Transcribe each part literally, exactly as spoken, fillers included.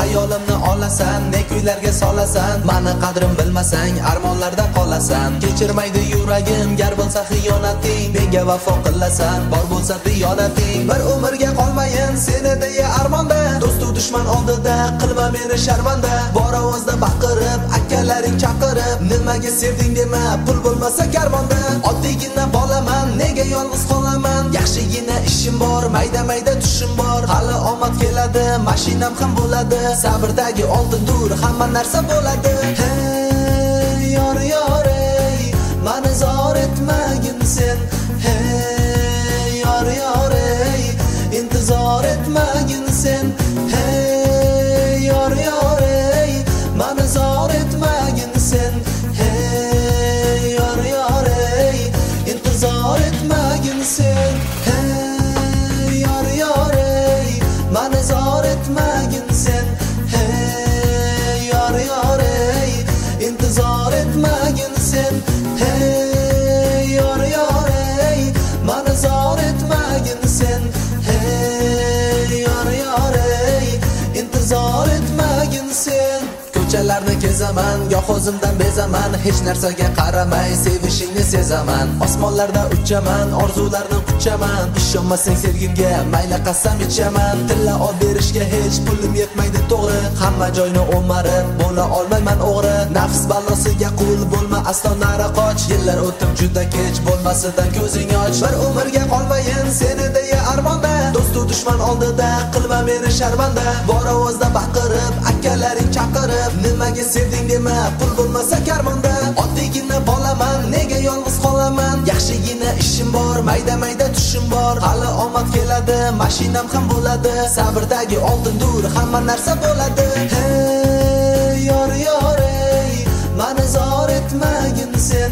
Hayolimni olasan, ne kuylarga solasan. Mani qadrim bilmasang, armonlarda qolasan. Kechirmaydi yuragim, gar bo'lsa xiyonating. Menga vafo qilasan, bor bo'lsa diyonating. Bir umrga qolmayin seni deya armonda. Do'stu dushman oldida qilma meni sharmanda. Bor ovozda baqirib, akalaring chaqirib, nimaga sevding dema, pul bo'lmasa karvonda. Oddiygina bolaman, nega yolg'iz qolaman? Yaxshigina ishim bor, mayda-mayda tushim bor. Hali omad keladi, mashinam ham bo'ladi. Sabrdagi oltindur, hamma narsa bo'ladi. Hey yor yor ey, mani zor etmagin sen. Hey yor yor ey, intizor etmagin sen. Hey yor yor ey, mani zor etmagin sen. Hey yor yor ey, intizor etmagin sen. Hey yor yor ey, mani zor etmagin sen. Hey yor yor ey, intizor etmagin sen. Hey yor yor ey, mani zor etmagin sen. Hey yor yor ey, intizor etmagin sen. Ko'chalarni kezaman, goh o'zimdan bezaman. Hech narsaga qaramay sevishingni sezaman. Osmonlarda uchaman, orzularni quchaman. Ishonmasang sevgimga, mayli qasam ichaman. Tilla olib berishga hech pulim yetmaydi to'g'ri. Hamma joyni o'marib, bo'la olmayman o'g'ri. Nafs balosiga qul bo'lma, aslo nari qoch. Yillar o'tib juda kech, bo'lmasidan ko'zing och. Bir umrga qolmayin seni deya armonda. Do'stu dushman oldida qilma meni sharmanda. Bor ovozda baqirib, akalaring chaqirib, nimaga sevding dema, pul bo'lmasa karvonda. Oddiygina bolaman, nega yolg'iz qolaman? Yaxshigina ishim bor, mayda-mayda tushim bor. Hali omad keladi, mashinam ham bo'ladi. Sabrdagi oltindur, hamma narsa bo'ladi. Hey yor yor ey, mani zor etmagin sen.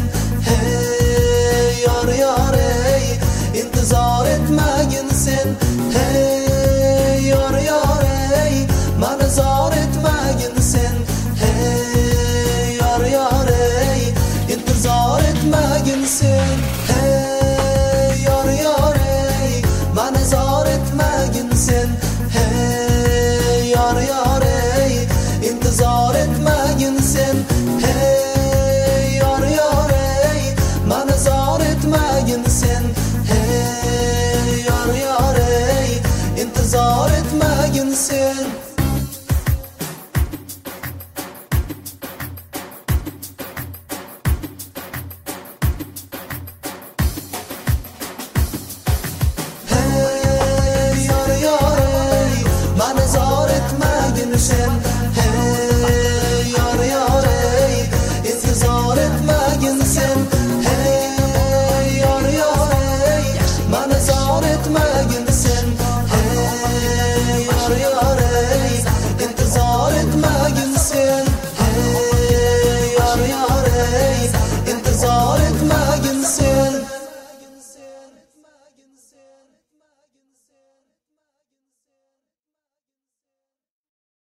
Hey yor yor ey, intizor etmagin sen. Hey yor yor ey, mani zor etmagin sen. Hey yor yor ey, intizor etmagin sen. Hey yor yor ey, mani zor etmagin sen. Hey yor yor ey, intizor etmagin sen. Hey yor yor ey, mani zor etmagin sen. Hey yor yor ey, intizor etmagin sen. Mani zor etmagin sen.